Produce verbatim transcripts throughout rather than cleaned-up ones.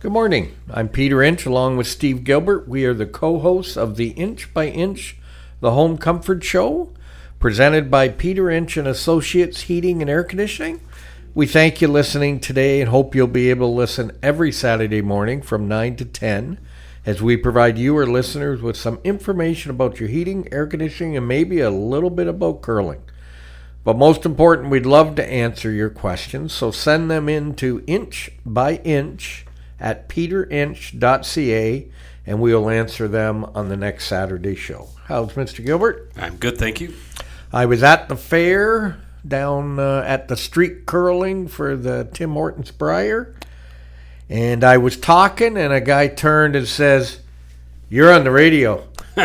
Good morning. I'm Peter Inch along with Steve Gilbert. We are the co-hosts of the Inch by Inch, the Home Comfort Show, presented by Peter Inch and Associates Heating and Air Conditioning. We thank you listening today and hope you'll be able to listen every Saturday morning from nine to ten as we provide you, our listeners, with some information about your heating, air conditioning, and maybe a little bit about curling. But most important, we'd love to answer your questions, so send them in to inch by inch at peter inch dot c a, and we'll answer them on the next Saturday show. How's Mister Gilbert? I'm good, thank you. I was at the fair down uh, at the street curling for the Tim Hortons Briar, and I was talking, and a guy turned and says, "You're on the radio."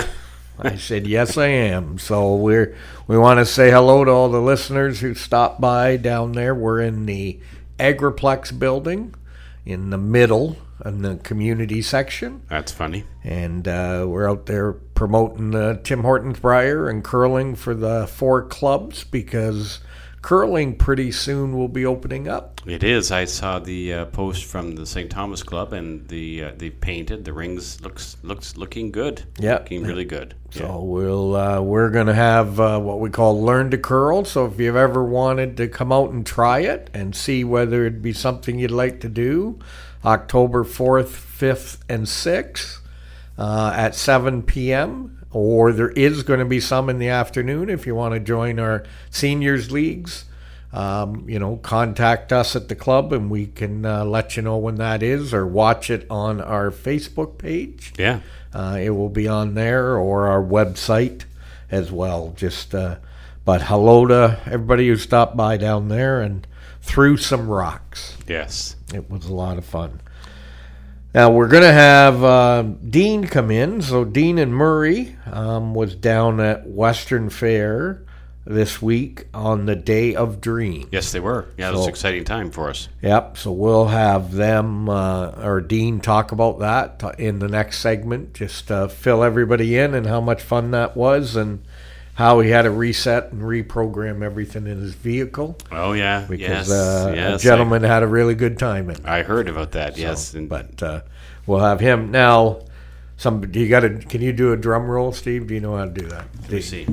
I said, "Yes, I am." So we're we want to say hello to all the listeners who stopped by down there. We're in the Agriplex building in the middle in the community section. That's funny. And uh, we're out there promoting the Tim Hortons Briar and curling for the four clubs because curling pretty soon will be opening up. It is. I saw the uh, post from the Saint Thomas Club, and the uh, they painted the rings. looks looks looking good. Yeah, looking really good. So yeah. we'll uh, we're gonna have uh, what we call Learn to Curl. So if you've ever wanted to come out and try it and see whether it'd be something you'd like to do, October fourth, fifth, and sixth uh, at seven p.m. Or there is going to be some in the afternoon if you want to join our seniors leagues. Um, you know, contact us at the club and we can uh, let you know when that is, or watch it on our Facebook page. Yeah. Uh, it will be on there, or our website as well. Just, uh, but hello to everybody who stopped by down there and threw some rocks. Yes. It was a lot of fun. Now, we're going to have uh, Dean come in. So Dean and Murray um, was down at Western Fair this week on the Day of Dreams. Yes, they were. Yeah, it was an exciting time for us. Yep, so we'll have them, uh, or Dean, talk about that in the next segment. Just uh, fill everybody in and how much fun that was and how he had to reset and reprogram everything in his vehicle. Oh, yeah. Because yes. uh, yes, a gentleman I, had a really good time in it. I heard about that, so, yes. And, but uh, we'll have him. Now, some, you gotta, can you do a drum roll, Steve? Do you know how to do that? Let me see.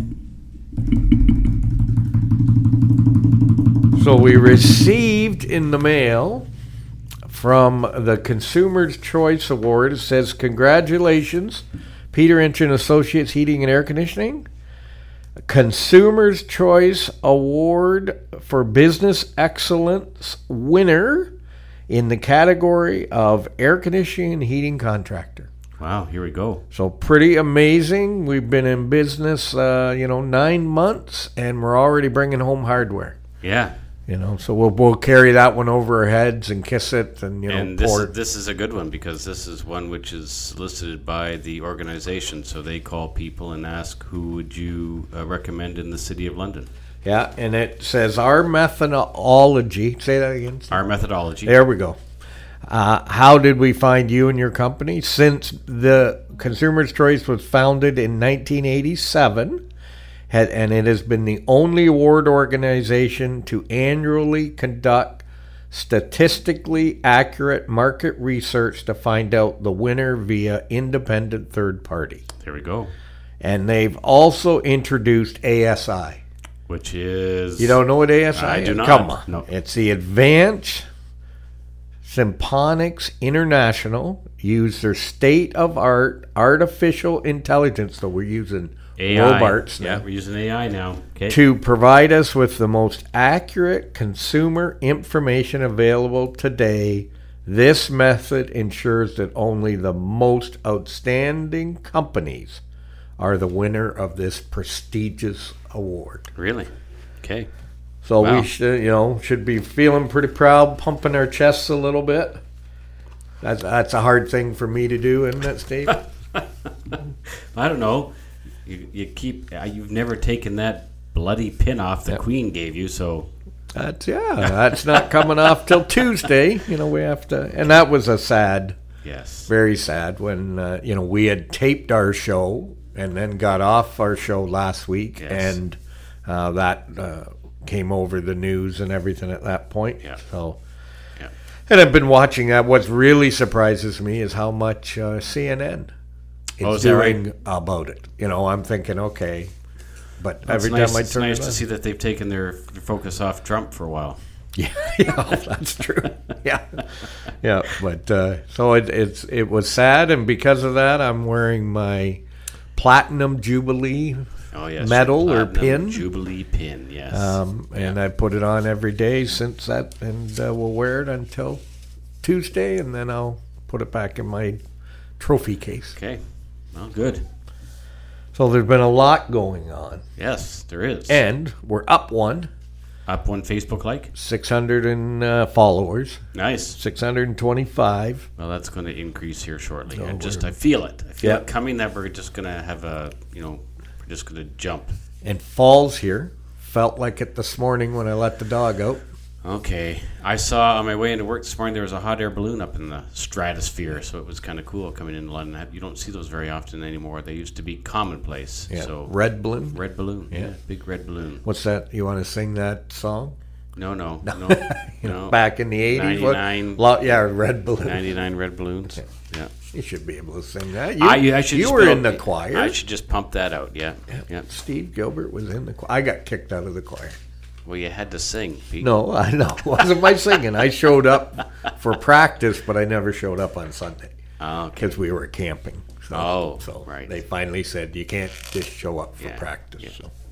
So we received in the mail from the Consumer's Choice Award. It says, "Congratulations, Peter Inch and Associates Heating and Air Conditioning. Consumer's Choice Award for Business Excellence winner in the category of Air Conditioning and Heating Contractor." Wow, here we go. So pretty amazing. We've been in business, uh, you know, nine months, and we're already bringing home hardware. Yeah. You know, so we'll we'll carry that one over our heads and kiss it, and you know, and this pour is, this is a good one because this is one which is solicited by the organization. So they call people and ask, "Who would you uh, recommend in the City of London?" Yeah, and it says our methodology. Say that again. Our methodology. There we go. Uh, how did we find you and your company? Since the Consumer's Choice was founded in nineteen eighty-seven. Had, and it has been the only award organization to annually conduct statistically accurate market research to find out the winner via independent third party. There we go. And they've also introduced A S I. Which is... You don't know what A S I I is? do not. Come on. No. It's the Advanced Symphonics International. Use their state-of-art artificial intelligence, so we're using... A I. Robarts Yeah, now, we're using A I now. Okay. to provide us with the most accurate consumer information available today. This method ensures that only the most outstanding companies are the winner of this prestigious award. Really? Okay. So Wow. we should, you know, should be feeling pretty proud, pumping our chests a little bit. That's that's a hard thing for me to do, isn't it, Steve? I don't know. You, you keep. Uh, you've never taken that bloody pin off the Yep. Queen gave you, so That's yeah. That's not coming off till Tuesday. You know, we have to, and that was a sad, yes, very sad when uh, you know we had taped our show and then got off our show last week, Yes. and uh, that uh, came over the news and everything at that point. Yeah. So. Yeah. And I've been watching that. What really surprises me is how much uh, C N N is Oh, is that doing right? about it. You know, I'm thinking, okay, but Well, it's every nice, time I it's turn nice it to on, see that they've taken their focus off Trump for a while. yeah, yeah, that's true. Yeah, yeah, but uh, so it, it's it was sad, and because of that, I'm wearing my Platinum Jubilee Oh yes, medal your or Platinum pin. Jubilee pin. Yes, Um, and Yeah. I put it on every day since that, and uh, we'll wear it until Tuesday, and then I'll put it back in my trophy case. Okay, well, good. So there's been a lot going on, Yes, there is. and we're up one, Up one Facebook like. six hundred in, uh, followers, Nice. six hundred twenty-five. Well, that's going to increase here shortly. No, I just we're- I feel it. I feel Yeah. it coming that we're just going to have a you know we're just going to jump. And falls here. Felt like it this morning when I let the dog out. Okay, I saw on my way into work this morning there was a hot air balloon up in the stratosphere, so it was kind of cool coming into London. You don't see those very often anymore. They used to be commonplace. Yeah. So Red balloon. red balloon, yeah. Yeah. big red balloon. What's that? You want to sing that song? No, no, no, You know, no. back in the eighties. what- ninety-nine. Lo- yeah, red balloon. ninety-nine red balloons. Yeah, You should be able to sing that. You, I, I should. you just were put in up- the choir. I should just pump that out. Yeah, yeah. Steve Gilbert was in the choir. I got kicked out of the choir. Well, you had to sing, Pete. No, I know. It wasn't my singing. I showed up for practice, but I never showed up on Sunday Oh, okay. because we were camping. So, Oh, so right. they finally said you can't just show up for Yeah, practice. yeah. So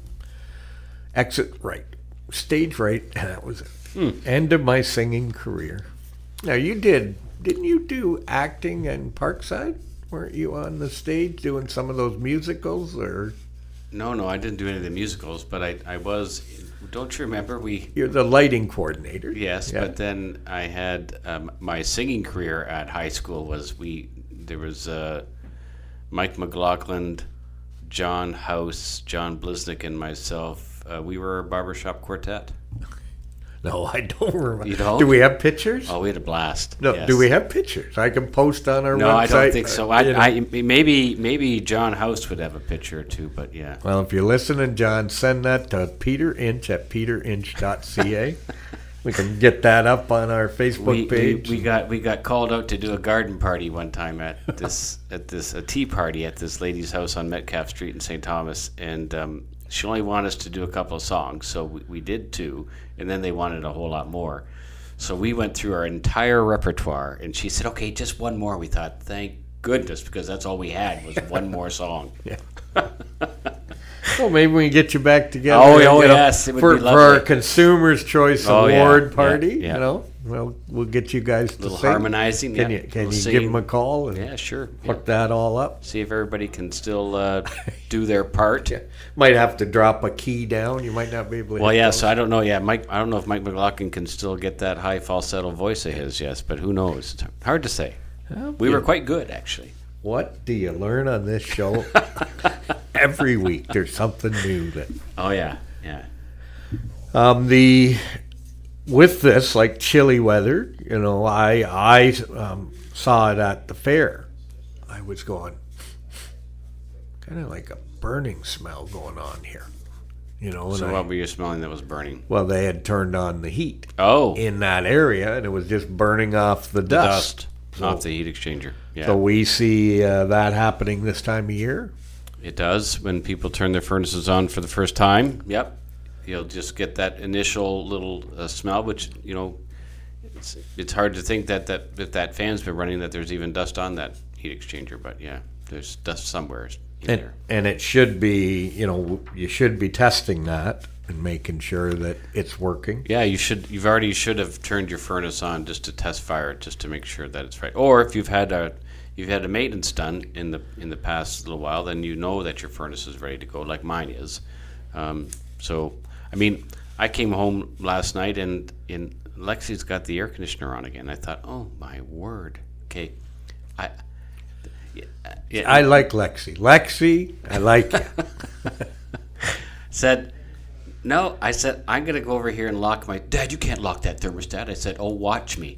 exit right, stage right, and that was it. Hmm. End of my singing career. Now you did, didn't you do acting in Parkside? Weren't you on the stage doing some of those musicals or? No, no, I didn't do any of the musicals, but I, I was. Don't you remember we? You're the lighting coordinator. Yes, Yeah. but then I had um, my singing career at high school was we. There was uh, Mike McLaughlin, John House, John Blisnick, and myself. Uh, we were a barbershop quartet. No, I don't remember. You don't? Do we have pictures? Oh, we had a blast. No, yes. do we have pictures? I can post on our No, website. I don't think so. I, You know. I, maybe maybe John House would have a picture or two, but yeah. Well, if you're listening, John, send that to Peter Inch at peter inch dot c a. We can get that up on our Facebook We, we, page. we got we got called out to do a garden party one time at this at this a tea party at this lady's house on Metcalf Street in Saint Thomas, and um, she only wanted us to do a couple of songs, so we, we did two, and then they wanted a whole lot more. So we went through our entire repertoire, and she said, "Okay, just one more." We thought, "Thank goodness," because that's all we had was one more song. Well, maybe we can get you back together. Oh, you oh, know, yes, it would for, be for our lovely. Consumers Choice Oh, yeah, Award yeah, party. yeah. You know, well, we'll get you guys to A little sing. harmonizing. Can yeah. you can We'll you see. give them a call and Yeah, sure. Yeah. hook that all up? See if everybody can still uh, do their part. Yeah. Might have to drop a key down. You might not be able to. Well, hit yeah. those. So I don't know. Yeah, Mike. I don't know if Mike McLaughlin can still get that high falsetto voice of his. Yes, but who knows? It's hard to say. Well, We you- were quite good, actually. What do you learn on this show? Every week there's something new that. Oh yeah, yeah. Um, the with this like chilly weather, you know, I I um, saw it at the fair. I was going, kind of like a burning smell going on here, you know. And So I, what were you smelling that was burning? well, they had turned on the heat Oh, in that area, and it was just burning off the the dust. dust So- off the heat exchanger. Yeah, So we see uh, that happening this time of year. it does when people turn their furnaces on for the first time. Yep, you'll just get that initial little uh, smell, which you know, it's it's hard to think that that if that fan's been running that there's even dust on that heat exchanger. But yeah, there's dust somewhere in And, there. and it should be, you know, you should be testing that and making sure that it's working. Yeah, you should. You've already should have turned your furnace on just to test fire it, just to make sure that it's right. Or if you've had a you've had a maintenance done in the in the past little while, then you know that your furnace is ready to go, like mine is. Um, so, I mean, I came home last night and in Lexi's got the air conditioner on again. I thought, oh my word. Okay, I. Yeah, yeah, I like Lexi. Lexi, I like you. said, no, I said, I'm going to go over here and lock my... Dad, you can't lock that thermostat. I said, oh, watch me.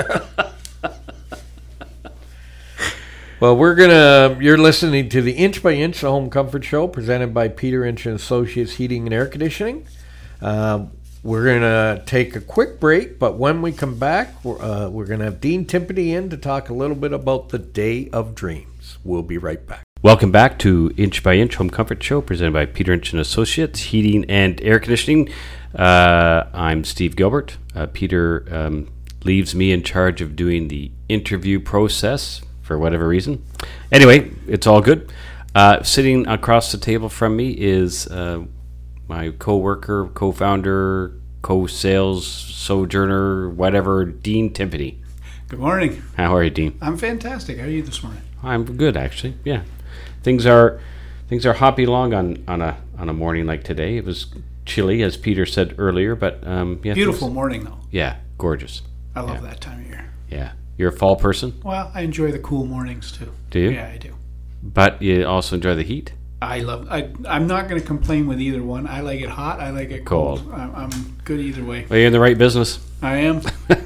Well, we're going to, you're listening to the Inch by Inch, the Home Comfort Show, presented by Peter Inch and Associates Heating and Air Conditioning. Um, we're going to take a quick break, but when we come back, we're, uh, we're going to have Dean Timpany in to talk a little bit about the Day of Dreams. We'll be right back. Welcome back to Inch by Inch Home Comfort Show, presented by Peter Inch and Associates, Heating and Air Conditioning. Uh, I'm Steve Gilbert. Uh, Peter um, leaves me in charge of doing the interview process for whatever reason. Anyway, it's all good. Uh, sitting across the table from me is uh, my co-worker, co-founder, co-sales sojourner, whatever, Dean Timpany. Good morning. How are you, Dean? I'm fantastic. How are you this morning? I'm good, actually. Yeah, things are things are hopping along on, on a on a morning like today. It was chilly, as Peter said earlier, but um, yeah, beautiful things, morning though. Yeah, gorgeous. I love yeah. that time of year. Yeah, you're a fall person. Well, I enjoy the cool mornings too. Do you? Yeah, I do. But you also enjoy the heat. I love. I, I'm not going to complain with either one. I like it hot. I like it cold. cold. I'm, I'm good either way. Well, you're in the right business. I am.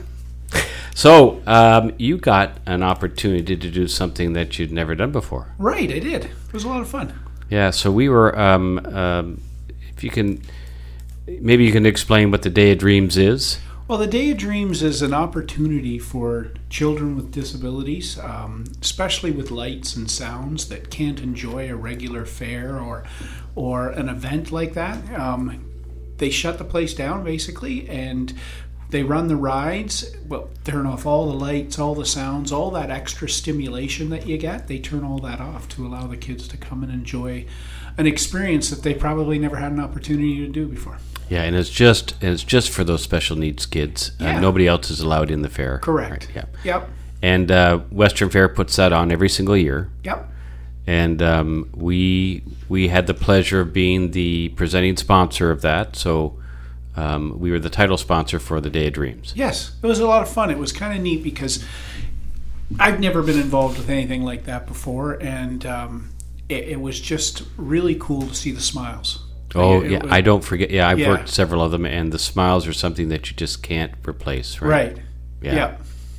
So, um, you got an opportunity to do something that you'd never done before. Right, I did. It was a lot of fun. Yeah, so we were, um, um, if you can, maybe you can explain what the Day of Dreams is. Well, the Day of Dreams is an opportunity for children with disabilities, um, especially with lights and sounds, that can't enjoy a regular fair or, or an event like that. Um, they shut the place down, basically, and they run the rides, well, turn off all the lights, all the sounds, all that extra stimulation that you get. They turn all that off to allow the kids to come and enjoy an experience that they probably never had an opportunity to do before. Yeah, and it's just and it's just for those special needs kids. Yeah. Uh, nobody else is allowed in the fair. Correct. Right, yeah. Yep. And uh, Western Fair puts that on every single year. Yep. And um, we we had the pleasure of being the presenting sponsor of that. So. Um, we were the title sponsor for the Day of Dreams. Yes, it was a lot of fun. It was kind of neat because I've never been involved with anything like that before, and um, it, it was just really cool to see the smiles. Oh, it, yeah, it was, I don't forget. Yeah, I've yeah. worked several of them, and the smiles are something that you just can't replace, right? Right. Yeah. yeah.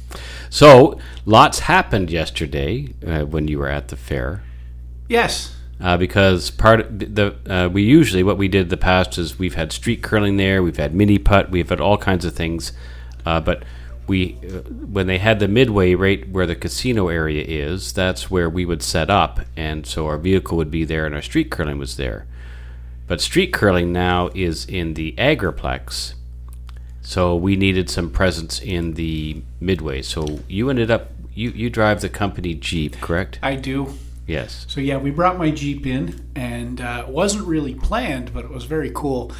So, lots happened yesterday uh, when you were at the fair. Yes. Uh, because part of the uh, we usually what we did in the past is we've had street curling there, we've had mini putt, we've had all kinds of things, uh, but we uh, when they had the midway right where the casino area is, that's where we would set up, and so our vehicle would be there and our street curling was there. But street curling now is in the Agriplex, so we needed some presence in the midway. So you ended up you you drive the company Jeep, correct? I do. Yes. So yeah, we brought my Jeep in, and uh, it wasn't really planned, but it was very cool.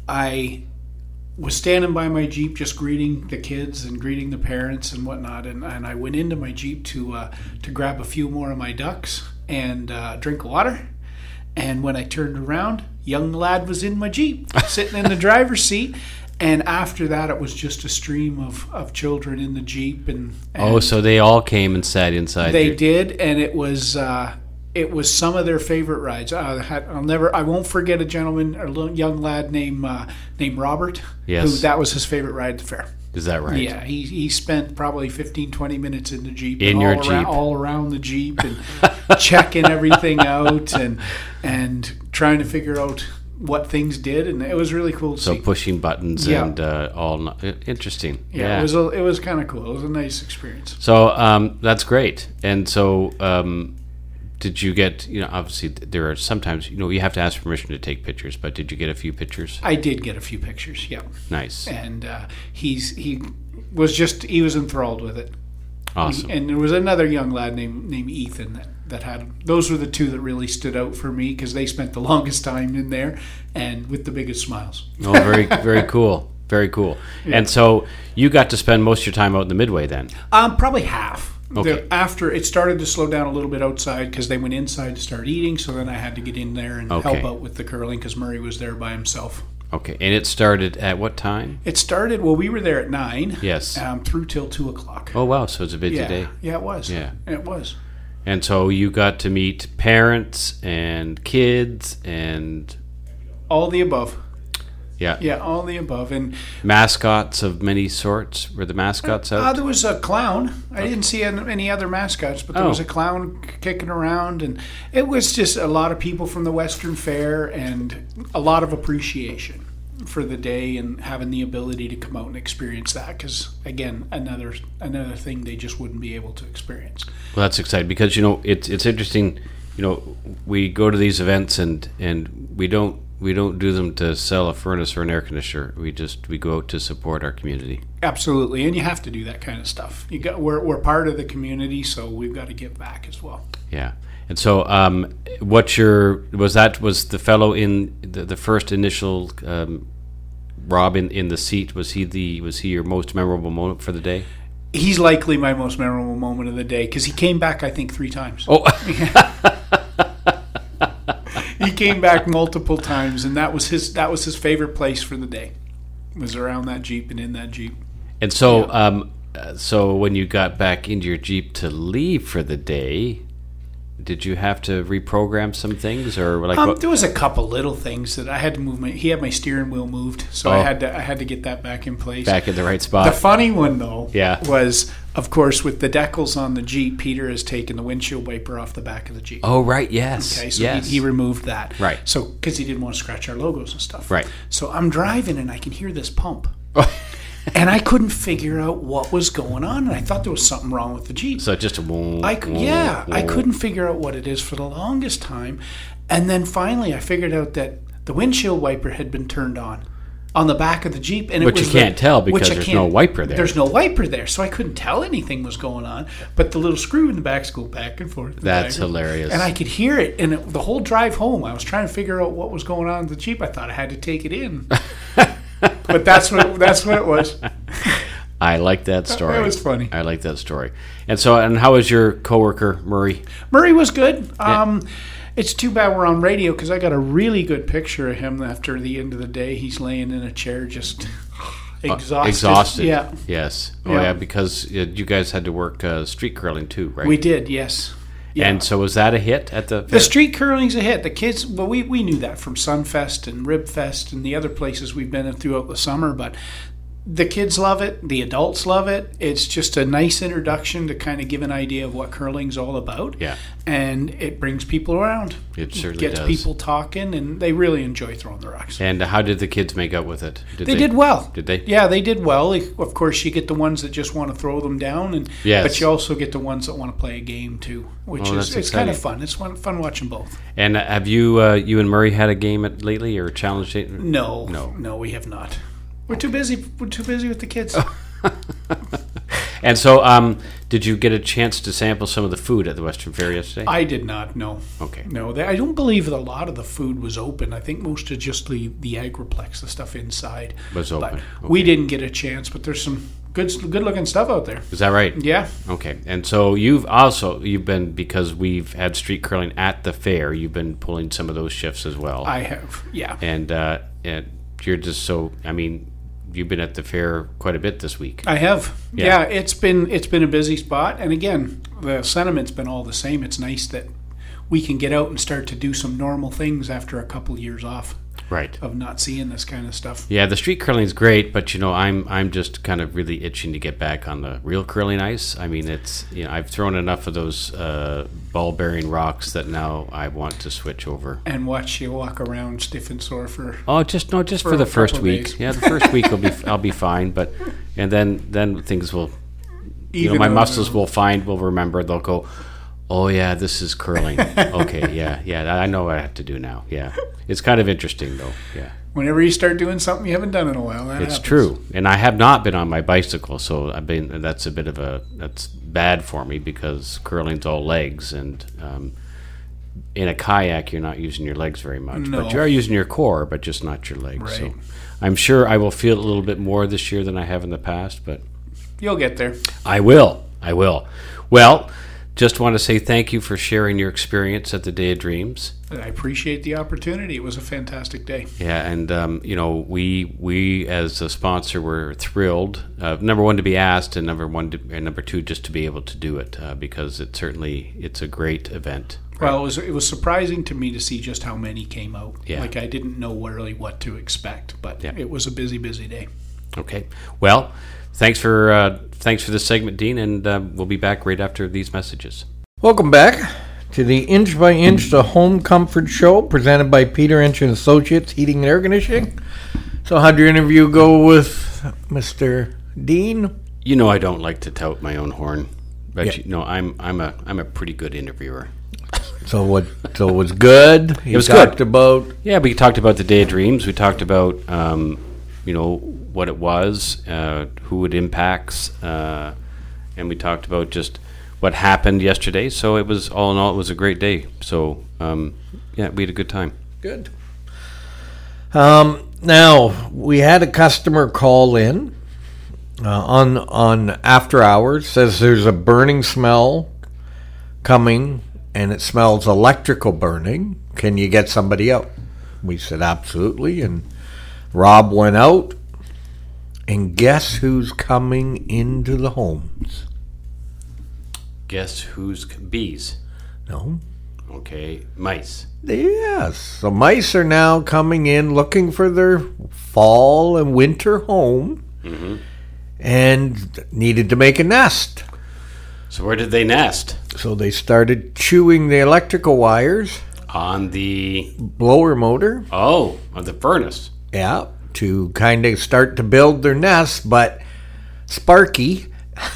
I was standing by my Jeep just greeting the kids and greeting the parents and whatnot, and, and I went into my Jeep to uh, to grab a few more of my ducks and uh, drink water. And when I turned around, young lad was in my Jeep, sitting in the driver's seat. And after that, it was just a stream of, of children in the Jeep, and, and oh, so they all came and sat inside. They your... did, and it was uh, it was some of their favorite rides. Uh, I'll never, I won't forget a gentleman, a little young lad named uh, named Robert. Yes, who, that was his favorite ride at the fair. Is that right? Yeah, he he spent probably fifteen, twenty minutes in the Jeep, in and your all Jeep, around, all around the Jeep, and checking everything out, and and trying to figure out what things did, and it was really cool to so see. pushing buttons yeah. and uh, all no- interesting. Yeah, yeah, it was a, it was kind of cool. It was a nice experience. So um, that's great. And so, um, did you get? You know, obviously there are sometimes you know you have to ask permission to take pictures, but did you get a few pictures? I did get a few pictures. Yeah. Nice. And uh, he's he was just he was enthralled with it. Awesome. And there was another young lad named named Ethan that, that had those were the two that really stood out for me because they spent the longest time in there and with the biggest smiles. Oh, very very cool, very cool. Yeah. And so you got to spend most of your time out in the midway then. Um, probably half. Okay. The, after it started to slow down a little bit outside because they went inside to start eating, so then I had to get in there and okay. help out with the curling because Murray was there by himself. Okay, and it started at what time? It started, well, we were there at nine. Yes. Um, through till two o'clock. Oh, wow, so it's a busy yeah. day. Yeah, it was. Yeah. It was. And so you got to meet parents and kids and... All the above. Yeah. Yeah, all the above. And mascots of many sorts. Were the mascots out? Uh, there was a clown. I okay. didn't see any other mascots, but there oh. was a clown kicking around. And it was just a lot of people from the Western Fair and a lot of appreciation. for the day and having the ability to come out and experience that. Because again, another another thing they just wouldn't be able to experience. Well, that's exciting because you know it's it's interesting. You know, we go to these events and and we don't we don't do them to sell a furnace or an air conditioner. We just we go out to support our community. Absolutely, and you have to do that kind of stuff. You got we're we're part of the community, so we've got to give back as well. Yeah. And so, um, what's your was that was the fellow in the, the first initial um, Rob in, in the seat? Was he the was he your most memorable moment for the day? He's likely my most memorable moment of the day because he came back, I think, three times. Oh, he came back multiple times, and that was his that was his favorite place for the day. Was around that Jeep and in that Jeep. And so, yeah. um, so when you got back into your Jeep to leave for the day, did you have to reprogram some things, or like um, what? There was a couple little things that I had to move. My he had my steering wheel moved, so Oh. I had to I had to get that back in place. Back in the right spot? The funny one though, Yeah. was of course with the decals on the Jeep, Peter has taken the windshield wiper off the back of the Jeep. Oh, right. Yes. Okay, so yes. he, he removed that. Right. So because he didn't want to scratch our logos and stuff. Right. So I'm driving and I can hear this pump. And I couldn't figure out what was going on, and I thought there was something wrong with the Jeep. So just a whoa, I cou- whoa, yeah, I whoa. couldn't figure out what it is for the longest time, and then finally I figured out that the windshield wiper had been turned on on the back of the Jeep, and it But was you can't the- tell which because I there's can't- no wiper there. There's no wiper there, so I couldn't tell anything was going on. But the little screw in the back's go back and forth. and That's back and- hilarious. And I could hear it, and it, the whole drive home, I was trying to figure out what was going on with the Jeep. I thought I had to take it in, but that's what that's what it was. I like that story. It was funny. I like that story. And so, and how was your coworker Murray? Murray was good. Um, It's too bad we're on radio because I got a really good picture of him after the end of the day. He's laying in a chair just exhausted. Exhausted. Yeah. Yes. Oh Yeah. yeah, because uh, you guys had to work uh, street curling too, right? We did, yes. Yeah. And so was that a hit at the? The street curling's a hit. The kids, well, we, we knew that from Sunfest and Ribfest and the other places we've been in throughout the summer, but the kids love it. The adults love it. It's just a nice introduction to kind of give an idea of what curling's all about. Yeah. And it brings people around. It certainly Gets does. people talking, and they really enjoy throwing the rocks. And how did the kids make out with it? Did They did well. Did they? Yeah, they did well. Of course, you get the ones that just want to throw them down, and Yes. but you also get the ones that want to play a game too, which Oh, is that's it's kind of exciting. fun. It's fun, fun watching both. And have you uh, you and Murray had a game at lately or challenge? No, No. no, we have not. We're too busy. We're too busy with the kids. And so, um, did you get a chance to sample some of the food at the Western Fair yesterday? I did not. No. Okay. No, they, I don't believe that a lot of the food was open. I think most of just the the agriplex, the stuff inside, Was open. But we Okay. didn't get a chance. But there's some good good looking stuff out there. Is that right? Yeah. Okay. And so you've also you've been because we've had street curling at the fair. You've been pulling some of those shifts as well. I have. Yeah. and uh, and you're just so. I mean, you've been at the fair quite a bit this week. I have. Yeah. Yeah. it's been it's been a busy spot, and again, the sentiment's been all the same. It's nice that we can get out and start to do some normal things after a couple years off Right. of not seeing this kind of stuff. Yeah, the street curling is great, but you know, I'm I'm just kind of really itching to get back on the real curling ice. I mean, it's you know, I've thrown enough of those uh, ball-bearing rocks that now I want to switch over. And watch you walk around stiff and sore for. Oh, just no, just For for, a the first couple of week. days. Yeah, the first week will be I'll be fine, but and then then things will you know Even my out. muscles will find will remember. They'll go, oh yeah, this is curling. Okay, yeah, yeah, I know what I have to do now. Yeah, it's kind of interesting though. Yeah. Whenever you start doing something you haven't done in a while, that It's happens. true, and I have not been on my bicycle, so I've been. That's a bit of a that's bad for me because curling's all legs, and um, in a kayak you're not using your legs very much, No. but you are using your core, but just not your legs. Right. So I'm sure I will feel it a little bit more this year than I have in the past, but You'll get there. I will. I will. Well, just want to say thank you for sharing your experience at the Day of Dreams. I appreciate the opportunity. It was a fantastic day. Yeah, and um, you know, we we as a sponsor were thrilled. Uh, number one, to be asked, and number one, to, and number two, just to be able to do it uh, because it certainly it's a great event. Well, it was it was surprising to me to see just how many came out. Yeah. Like I didn't know really what to expect, but Yeah. it was a busy, busy day. Okay, well, thanks for uh, thanks for this segment, Dean, and uh, we'll be back right after these messages. Welcome back to the Inch by Inch, the Home Comfort Show, presented by Peter Inch and Associates Heating and Air Conditioning. So how'd your interview go with Mister Dean? You know, I don't like to tout my own horn, but Yeah. you know, I'm I'm a I'm a pretty good interviewer. So what? So it was good. He It was talked good. about Yeah, we talked about the Day of Dreams. We talked about um, you know what it was, uh, who it impacts, uh, and we talked about just what happened yesterday. So it was all in all, it was a great day. So um, yeah, we had a good time. good. Um, now we had a customer call in uh, on on after hours. Says there's a burning smell coming, and it smells electrical burning. Can you get somebody out? We said absolutely, and Rob went out. And guess who's coming into the homes? Guess who's bees? No. Okay, mice. Yes. So mice are now coming in looking for their fall and winter home Mm-hmm. and needed to make a nest. So where did they nest? So they started chewing the electrical wires, On the blower motor, oh, on the furnace. yeah, to kind of start to build their nest. But Sparky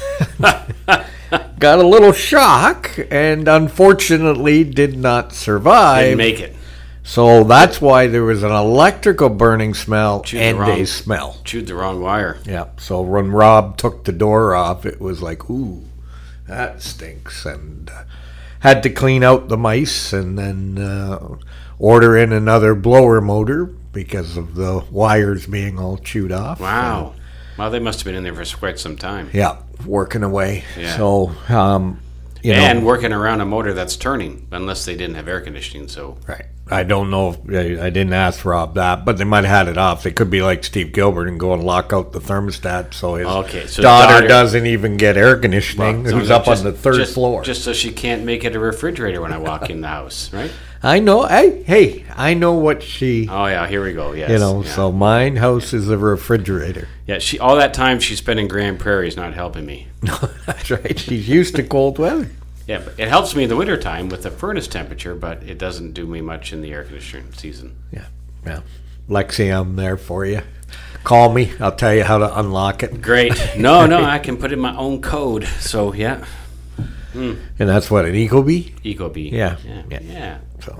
got a little shock and unfortunately did not survive. Didn't make it. So that's why there was an electrical burning smell Chewed the and wrong- a smell. Chewed the wrong wire. Yeah. So when Rob took the door off, it was like, ooh, that stinks. And uh, had to clean out the mice and then uh, order in another blower motor because of the wires being all chewed off. Wow. Well, they must have been in there for quite some time. Yeah, working away. Yeah. So, um, you and know. working around a motor that's turning, unless they didn't have air conditioning. So Right. I don't know if I, I didn't ask Rob that, but they might have had it off. They could be like Steve Gilbert and go and lock out the thermostat so his Okay, so daughter, daughter- doesn't even get air conditioning, So who's that up just- on the third just- floor. just so she can't make it a refrigerator when I walk in the house, right? I know. Hey, hey, I know what she. Oh yeah, here we go. Yes, You know, yeah. so mine house is a refrigerator. yeah. She all that time she spent in Grand Prairie is not helping me. That's right. She's used to cold weather. Yeah, but it helps me in the wintertime with the furnace temperature, but it doesn't do me much in the air conditioning season. Yeah. Yeah. Lexi, I'm there for you. Call me. I'll tell you how to unlock it. Great. No, no, I can put in my own code. So yeah, And that's what, an Ecobee? Ecobee. Yeah. yeah, Yeah. yeah. So.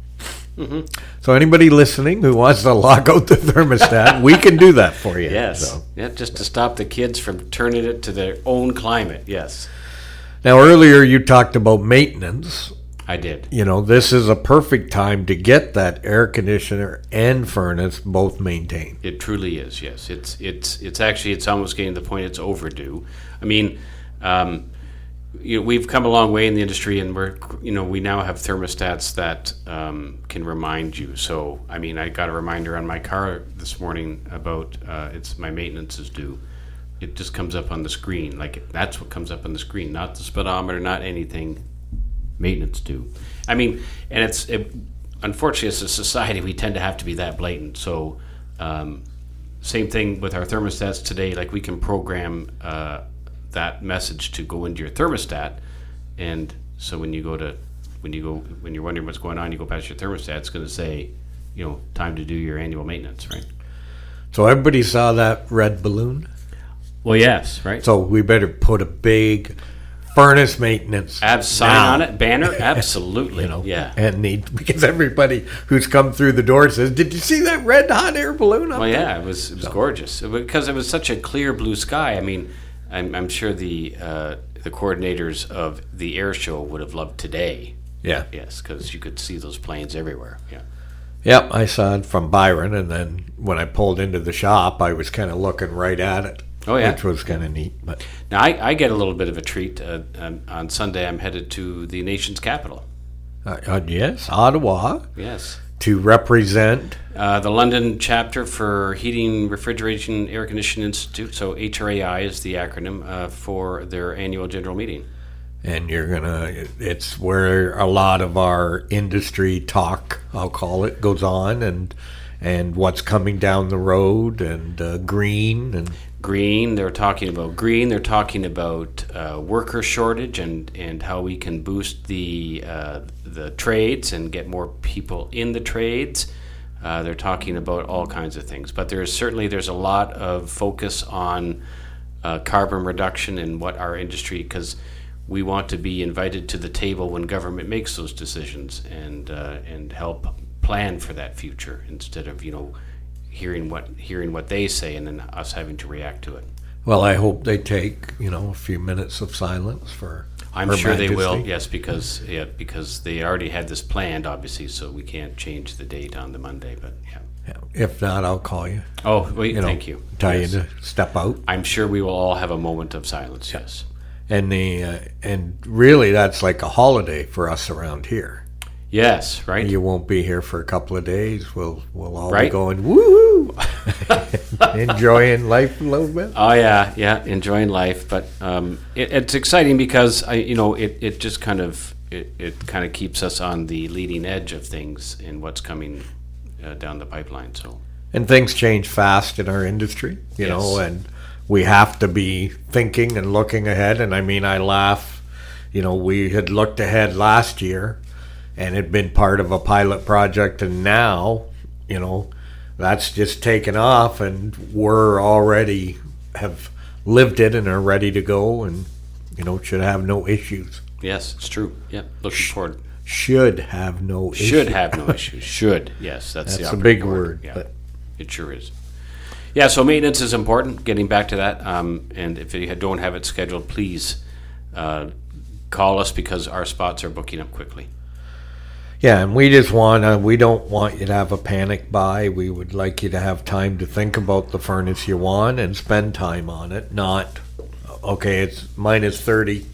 So anybody listening who wants to lock out the thermostat, we can do that for you. Yes. So. Yeah, just to stop the kids from turning it to their own climate. Yes, Now, earlier you talked about maintenance. I did. You know, this is a perfect time to get that air conditioner and furnace both maintained. It truly is. Yes, it's it's it's actually it's almost getting to the point it's overdue. I mean, um, you know, we've come a long way in the industry, and we're you know we now have thermostats that um, can remind you. So, I mean, I got a reminder on my car this morning about uh, it's my maintenance is due. It just comes up on the screen, like that's what comes up on the screen, not the speedometer, not anything. Maintenance due. I mean, and it's it, unfortunately as a society we tend to have to be that blatant. So, um, same thing with our thermostats today. Like we can program uh, that message to go into your thermostat, and so when you go to when you go when you're wondering what's going on, you go past your thermostat. It's going to say, you know, time to do your annual maintenance, right? So everybody saw that red balloon. Well, yes, right. So we better put a big furnace maintenance Ab sign now, on it, banner, absolutely. You know, yeah. and need because everybody who's come through the door says, "Did you see that red hot air balloon up Well, there?" yeah, it was it was gorgeous because it was such a clear blue sky. I mean, I'm, I'm sure the uh, the coordinators of the air show would have loved today. Yeah. Yes, because you could see those planes everywhere. Yeah. Yep, I saw it from Byron, and then when I pulled into the shop, I was kind of looking right at it. Oh, yeah. Which was kind of neat. But Now I, I get a little bit of a treat. Uh, um, on Sunday, I'm headed to the nation's capital. uh, uh, yes, Ottawa Yes. to represent. Uh, the London chapter for Heating, Refrigeration, Air Conditioning Institute, so H R A I is the acronym, uh, for their annual general meeting. And you're gonna. It's where a lot of our industry talk, I'll call it, goes on, and and what's coming down the road, and uh, green, and Green, they're talking about green. They're talking about uh, worker shortage and, and how we can boost the uh, the trades and get more people in the trades. Uh, they're talking about all kinds of things, but there's certainly there's a lot of focus on uh, carbon reduction and what our industry, because we want to be invited to the table when government makes those decisions and uh, and help plan for that future instead of you know hearing what hearing what they say and then us having to react to it. Well, I hope they take you know a few minutes of silence for. I'm Her sure Majesty. they will, yes, because yeah, because they already had this planned, obviously, so we can't change the date on the Monday. But yeah. Yeah. If not, I'll call you. Oh, wait, You know, thank you. Tell Yes. you to step out. I'm sure we will all have a moment of silence. Yes. And the uh, and really, that's like a holiday for us around here. Yes. Right. You won't be here for a couple of days. We'll we'll all be Right. going woo, enjoying life a little bit. Oh yeah, yeah, enjoying life, but um, it, it's exciting because I, you know, it, it just kind of it, it kind of keeps us on the leading edge of things in what's coming uh, down the pipeline. So And things change fast in our industry, you Yes. know, and we have to be thinking and looking ahead. And I mean, I laugh, you know, we had looked ahead last year and had been part of a pilot project, and now, you know, that's just taken off, and we're already have lived it and are ready to go, and you know, should have no issues. yes, it's true. Yeah, looking forward. Should have no issues. Should have no issues. Should, yes, that's, That's the a big operative word, Yeah, but- it sure is. Yeah, so maintenance is important. Getting back to that, um, and if you don't have it scheduled, please uh, call us because our spots are booking up quickly. Yeah, and we just want to, we don't want you to have a panic buy. We would like you to have time to think about the furnace you want and spend time on it. Not, okay, it's minus thirty.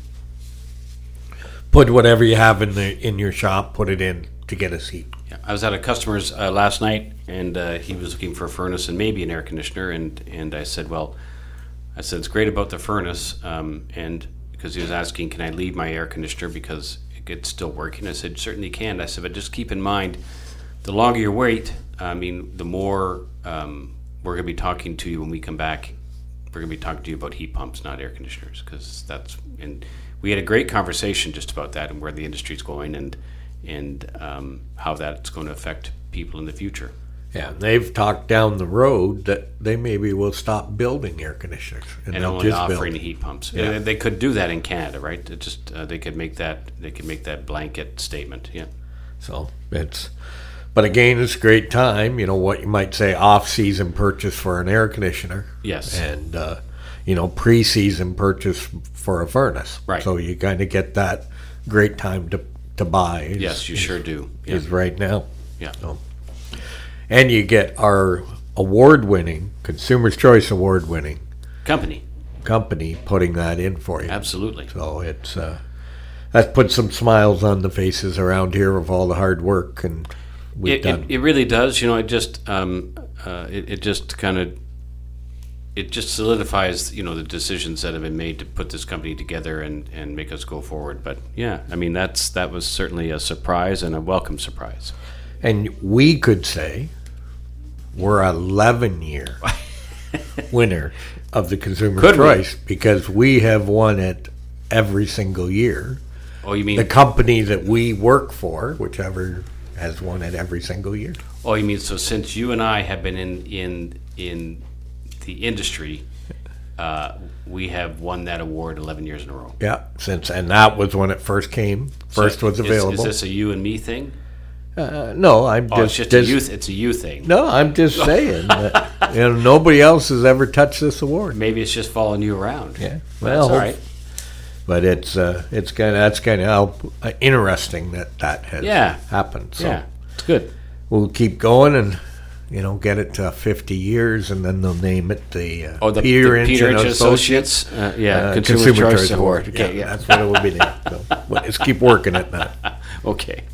Put whatever you have in the in your shop, put it in to get a seat. Yeah, I was at a customer's uh, last night, and uh, he was looking for a furnace and maybe an air conditioner, and, and I said, well, I said, it's great about the furnace, um, and because he was asking, can I leave my air conditioner because it's still working? I said, certainly can. I said, but just keep in mind, the longer you wait, I mean, the more um, we're going to be talking to you when we come back. We're going to be talking to you about heat pumps, not air conditioners, because that's, and we had a great conversation just about that and where the industry's going and and um, how that's going to affect people in the future. Yeah, they've talked down the road that they maybe will stop building air conditioners and, And they'll only just offering build. heat pumps. Yeah. They, they could do that in Canada, right? It just uh, they could make that they could make that blanket statement. Yeah. So it's, but again, it's a great time. You know what you might say off-season purchase for an air conditioner. Yes. And uh, you know pre-season purchase for a furnace. Right. So you kind of get that great time to to buy. Is, Yes, you is, sure do. Yeah. Is right now. Yeah. So, and you get our award-winning, Consumer's Choice Award-winning Company. company putting that in for you. Absolutely. So it's uh, that puts some smiles on the faces around here of all the hard work and we've It, done. it, it really does. You know, it just um, uh, it, it just kind of it just solidifies, you know, the decisions that have been made to put this company together and, and make us go forward. But yeah, I mean, that's that was certainly a surprise and a welcome surprise. And we could say we're eleven year winner of the Consumer Could we? Choice because we have won it every single year. Oh, you mean The company that we work for, whichever, has won it every single year. oh, you mean so since you and I have been in in in the industry, uh, we have won that award eleven years in a row. Yeah, since and that was when it first came, first So was is- available. Is, this a you and me thing? uh, no, I'm Oh, just, it's just just a youth. It's a you thing. No, I'm just saying that you know nobody else has ever touched this award. Maybe it's just following you around. Yeah, That's well, all right. but it's uh, it's kind of that's kind of uh, interesting that that has Yeah. happened. So Yeah, it's good. we'll keep going and you know get it to fifty years, and then they'll name it the, uh, Oh, the Peter the Inch Peter and Inch Associates. Associates. Uh, yeah, uh, Consumer, Choice, Award. Yeah, Okay, yeah. that's what it will be named. So well, let's keep working at that. Okay.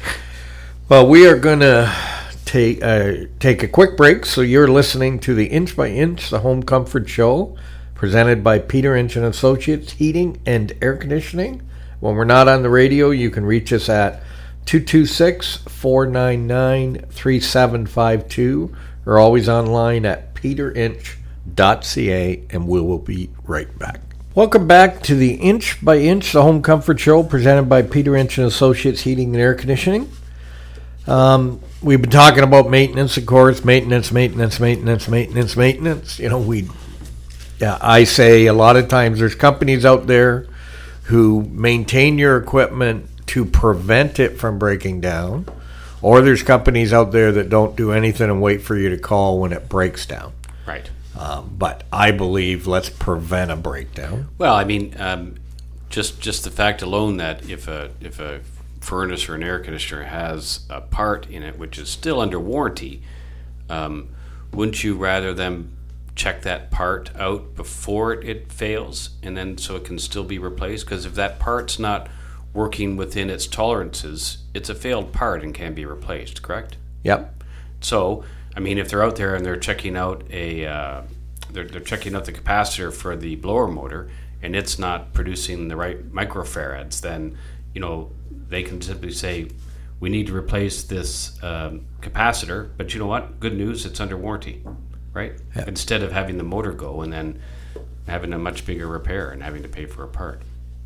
Well, we are going to take uh, take a quick break. So you're listening to the Inch by Inch, the Home Comfort Show, presented by Peter Inch and Associates Heating and Air Conditioning. When we're not on the radio, you can reach us at two two six, four nine nine, three seven five two or always online at peter inch dot c a, and we will be right back. Welcome back to the Inch by Inch, the Home Comfort Show, presented by Peter Inch and Associates Heating and Air Conditioning. Um, we've been talking about maintenance, of course, maintenance, maintenance, maintenance, maintenance, maintenance. You know, we, yeah, I say a lot of times there's companies out there who maintain your equipment to prevent it from breaking down, or there's companies out there that don't do anything and wait for you to call when it breaks down. Right. Um, but I believe let's prevent a breakdown. Well, I mean, um, just just the fact alone that if a if a furnace or an air conditioner has a part in it which is still under warranty, um, wouldn't you rather them check that part out before it, it fails, and then so it can still be replaced? Because if that part's not working within its tolerances, it's a failed part and can be replaced, correct? Yep. So, I mean, if they're out there and they're checking out a, uh, they're, they're checking out the capacitor for the blower motor, and it's not producing the right microfarads, then, you know, they can simply say, we need to replace this um, capacitor, but you know what? Good news, it's under warranty, right? Yeah. Instead of having the motor go and then having a much bigger repair and having to pay for a part.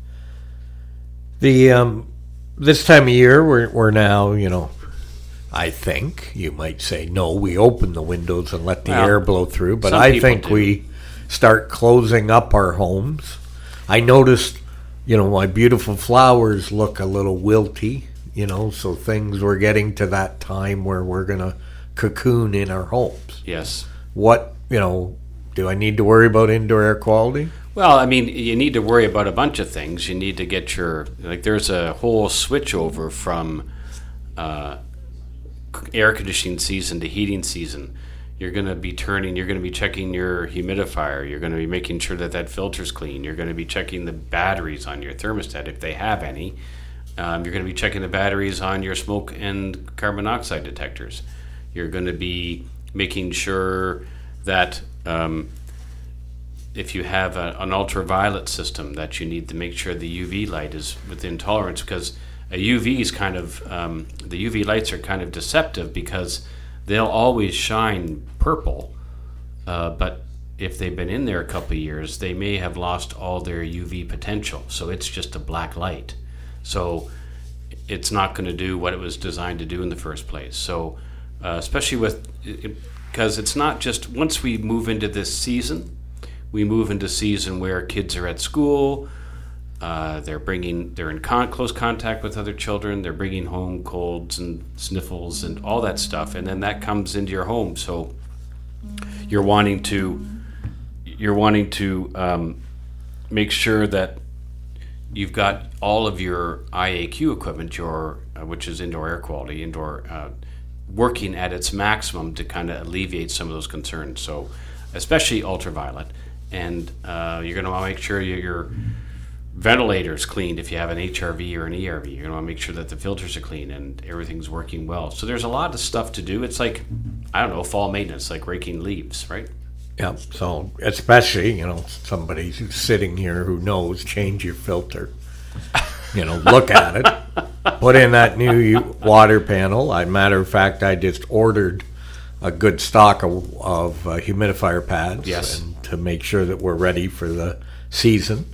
The um, this time of year, we're we're now, you know, I think you might say, no, we open the windows and let the Well, air blow through, but some I people think do. we start closing up our homes. I noticed, you know, my beautiful flowers look a little wilty, you know, so things we're getting to that time where we're going to cocoon in our homes. Yes. What, you know, do I need to worry about indoor air quality? Well, I mean, you need to worry about a bunch of things. You need to get your, like, there's a whole switch over from uh, air conditioning season to heating season. You're going to be turning, you're going to be checking your humidifier. You're going to be making sure that that filter's clean. You're going to be checking the batteries on your thermostat if they have any. Um, you're going to be checking the batteries on your smoke and carbon monoxide detectors. You're going to be making sure that um, if you have a, an ultraviolet system, that you need to make sure the U V light is within tolerance, because a U V is kind of, um, the U V lights are kind of deceptive because they'll always shine purple, uh, but if they've been in there a couple of years, they may have lost all their U V potential. So it's just a black light. So it's not going to do what it was designed to do in the first place. So uh, especially with, because it, it's not just, once we move into this season, we move into season where kids are at school, uh, they're bringing, they're in con- close contact with other children, they're bringing home colds and sniffles and all that stuff, and then that comes into your home. So you're wanting to, you're wanting to um, make sure that you've got all of your I A Q equipment, your uh, which is indoor air quality, indoor uh, working at its maximum to kind of alleviate some of those concerns. So especially ultraviolet. And uh, you're going to want to make sure your, your ventilator's cleaned if you have an H R V or an E R V. You're going to want to make sure that the filters are clean and everything's working well. So there's a lot of stuff to do. It's like, I don't know, fall maintenance, like raking leaves, right? Yeah, so especially, you know, somebody who's sitting here who knows, change your filter. You know, look at it. Put in that new water panel. I, matter of fact, I just ordered a good stock of, of uh, humidifier pads, Yes. and to make sure that we're ready for the season.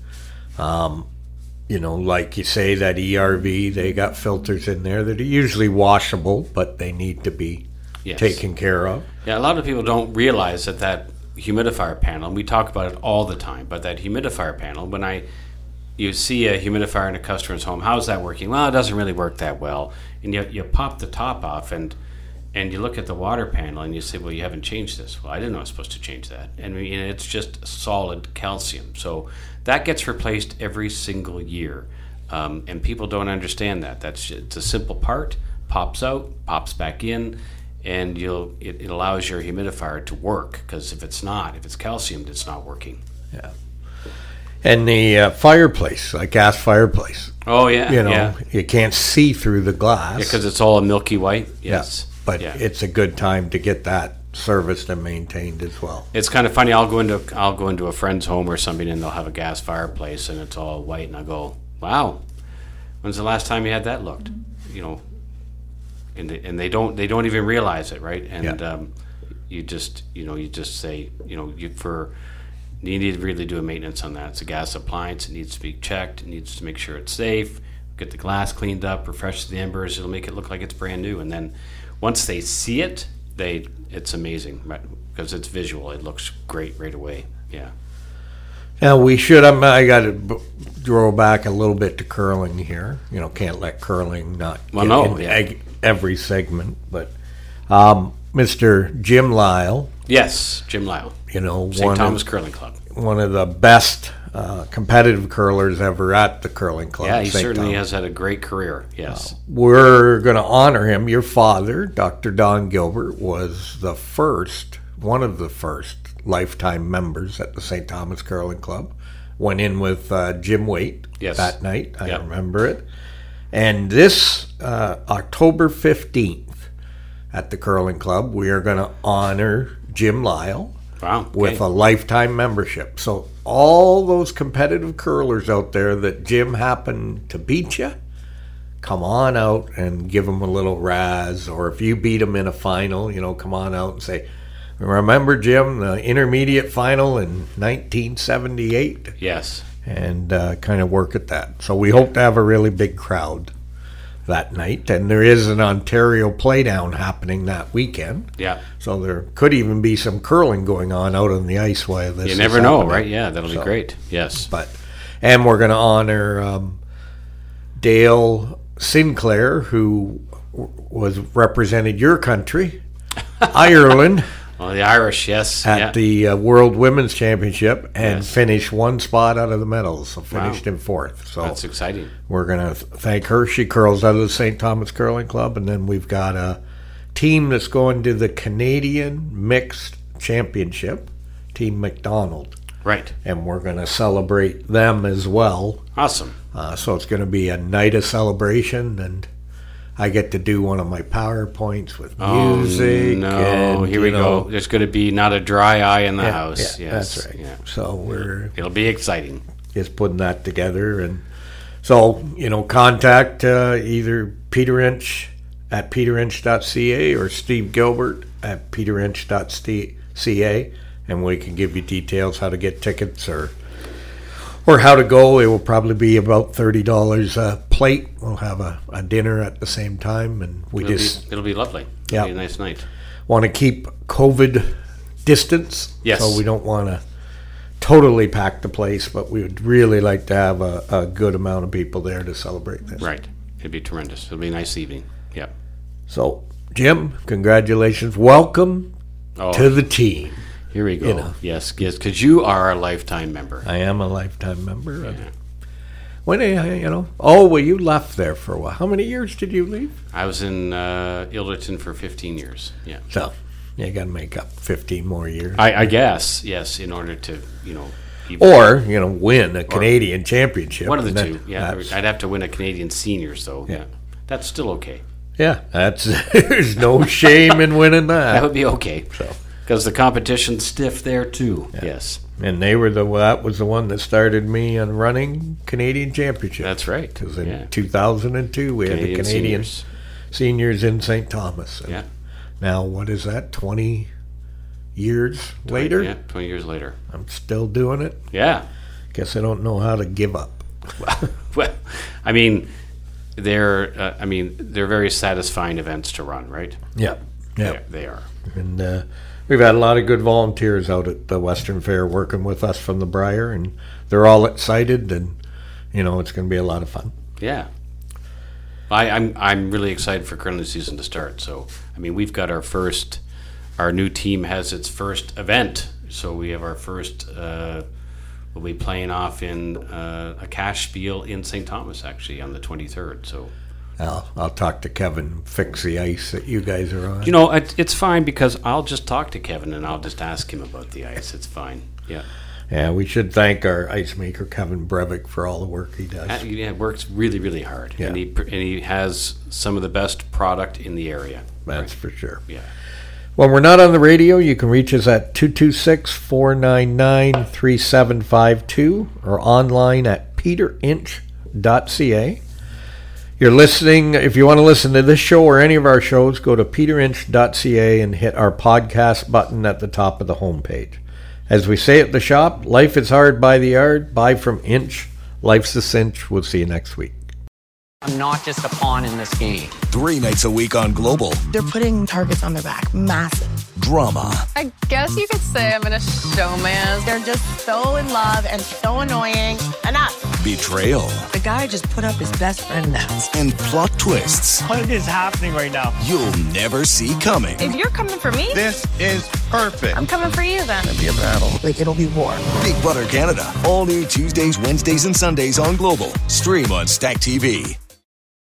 Um, you know, like you say, that E R V, they got filters in there that are usually washable, but they need to be Yes. taken care of. Yeah, a lot of people don't realize that that humidifier panel, and we talk about it all the time, but that humidifier panel, when I you see a humidifier in a customer's home, how's that working? Well, it doesn't really work that well. And you, you pop the top off and and you look at the water panel and you say, well, you haven't changed this. Well, I didn't know I was supposed to change that. And I mean, it's just solid calcium. So that gets replaced every single year. Um, and people don't understand that. That's it's a simple part, pops out, pops back in, and you'll it, it allows your humidifier to work, because if it's not, if it's calciumed, it's not working. Yeah. And the uh, fireplace, like gas fireplace, Oh, yeah. you know, yeah. you can't see through the glass. Because it's all a milky white. Yes. Yeah, but Yeah. it's a good time to get that serviced and maintained as well. It's kind of funny. I'll go into I'll go into a friend's home or something, and they'll have a gas fireplace, and it's all white, and I go, "Wow, when's the last time you had that looked?" You know, and they, and they don't they don't even realize it, right? And Yeah. um, you just you know you just say you know you for you need to really do a maintenance on that. It's a gas appliance. It needs to be checked. It needs to make sure it's safe. get the glass cleaned up, refresh the embers. It'll make it look like it's brand new. And then once they see it, they it's amazing, right? Because it's visual. It looks great right away. Yeah. Now we should. I'm, I got to b- throw back a little bit to curling here. You know, can't let curling not Well, get no, in yeah. eg- every segment. But um, Mister Jim Lyle, Yes, Jim Lyle, you know, Saint one Thomas of, Curling Club. one of the best uh, competitive curlers ever at the curling club. Yeah, he Saint certainly Thomas. has had a great career. Yes. We're going to honor him. Your father, Doctor Don Gilbert, was the first, one of the first lifetime members at the Saint Thomas Curling Club. Went in with uh, Jim Waite Yes. that night. I Yep. remember it. And this uh, October fifteenth at the Curling Club, we are going to honor Jim Lyle Wow. Okay. with a lifetime membership. So all those competitive curlers out there that Jim happened to beat you, come on out and give him a little razz. Or if you beat him in a final, you know, come on out and say, remember, Jim, the intermediate final in nineteen seventy-eight? Yes. And uh, kind of work at that. So we hope to have a really big crowd that night. And there is an Ontario Playdown happening that weekend. Yeah. So there could even be some curling going on out on the ice while this You is never know, happening. right? Yeah, that'll So- be great. Yes. But and we're going to honor um, Dale Sinclair, who w- was represented your country, Ireland, Well, the Irish, yes. at yeah. the uh, World Women's Championship and Yes. finished one spot out of the medals, so finished Wow. in fourth. So That's exciting. we're going to thank her. She curls out of the Saint Thomas Curling Club. And then we've got a team that's going to the Canadian Mixed Championship, Team McDonald. Right. And we're going to celebrate them as well. Awesome. Uh, so it's going to be a night of celebration. And I get to do one of my PowerPoints with music. Oh, no. and, Here you we know, go. There's going to be not a dry eye in the yeah, house. yeah, yes. That's right. Yeah. So we're It'll be exciting. just putting that together. And so, you know, contact uh, either Peter Inch at peter inch dot c a or Steve Gilbert at peter inch dot c a, and we can give you details how to get tickets or or how to go. It will probably be about thirty dollars a plate. We'll have a, a dinner at the same time, and we It'll, just be, it'll be lovely. It'll Yeah. be a nice night. want to keep COVID distance. Yes. So we don't want to totally pack the place, but we would really like to have a, a good amount of people there to celebrate this. Right. It'll be tremendous. It'll be a nice evening. Yeah. So, Jim, congratulations. Welcome Oh, to the team. here we go. you know. Yes, yes, because you are a lifetime member. I am a lifetime member. Yeah. When, I- you know, oh, well, you left there for a while. How many years did you leave? I was in uh, Ilderton for fifteen years. Yeah. So, you got to make up fifteen more years. I, I guess, yes, in order to, you know, even- Or, you know, win a Canadian championship. one of the and then two. Yeah, that's- I'd have to win a Canadian seniors, though. Yeah. Yeah, that's still okay. Yeah, that's there's no shame in winning That that. would be okay. So. Because the competition's stiff there too. Yes, And they were the that was the one that started me on running Canadian Championship. that's right. Because in Yeah. two thousand two we had the Canadian Canadian seniors. seniors in Saint Thomas. And Yeah. Now what is that? Twenty years later, Yeah, twenty years later. I'm still doing it. Yeah. Guess I don't know how to give up. Well, I mean, they're. Uh, I mean, they're very satisfying events to run, right? Yeah, yeah. They're- They are. And uh, we've had a lot of good volunteers out at the Western Fair working with us from the Briar, and they're all excited, and you know it's going to be a lot of fun. Yeah. I, I'm I'm really excited for curling season to start. So I mean, we've got our first. Our new team has its first event. So we have our first. Uh, we'll be playing off in uh, a cash spiel in Saint Thomas actually on the twenty-third. So I'll, I'll talk to Kevin, fix the ice that you guys are on. you know it, it's fine because I'll just talk to Kevin and I'll just ask him about the ice. It's fine. Yeah. Yeah, we should thank our ice maker, Kevin Brevick, for all the work he does. Uh, yeah, it works really, really hard, Yeah. and he pr- and he has some of the best product in the area. That's for sure. Yeah, When we're not on the radio, you can reach us at two two six, four nine nine, three seven five two or online at peter inch dot c a. You're listening, if you want to listen to this show or any of our shows, go to peter inch dot c a and hit our podcast button at the top of the homepage. As we say at the shop, life is hard by the yard. Buy from Inch. Life's a cinch. We'll see you next week. I'm not just a pawn in this game. Three nights a week on Global. They're putting targets on their back. Massive. Drama. I guess you could say I'm in a showman. They're just so in love and so annoying. Enough. Betrayal. The guy just put up his best friend now. And plot twists. What is happening right now? You'll never see coming. If you're coming for me, this is perfect. I'm coming for you then. It'll be a battle. Like, it'll be war. Big Brother Canada. All new Tuesdays, Wednesdays, and Sundays on Global. Stream on Stack T V.